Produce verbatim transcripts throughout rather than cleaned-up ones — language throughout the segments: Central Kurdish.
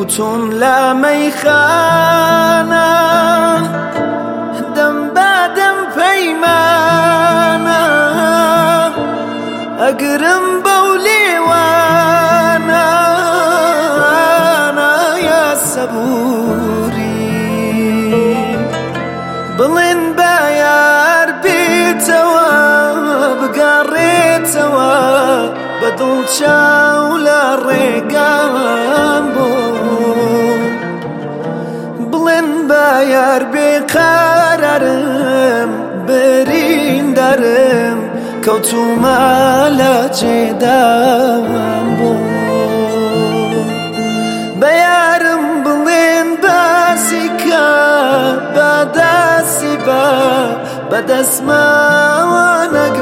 کەوتوم لە مەیخانە دەم بەدەم پەیمانە ئەگرم بەو لێوانە نایە سەبووری بڵێن بە یار بێتەوە بگەڕێتەوە بەدڵ چاو لە ڕێگام بۆ بڵێن بە یار بێقەرارم بریندارم کەوتومە لە جێدام بۆ بە یارم بڵێن باسی کە بەدەسی بە بەدەستماوانەک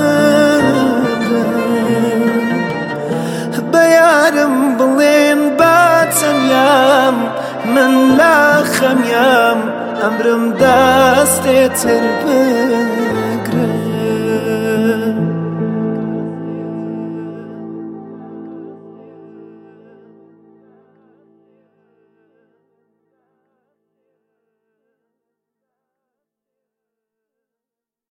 بە یارم بڵێن با چەندیام من لە خەمیام ئەمرم دەستێتر بن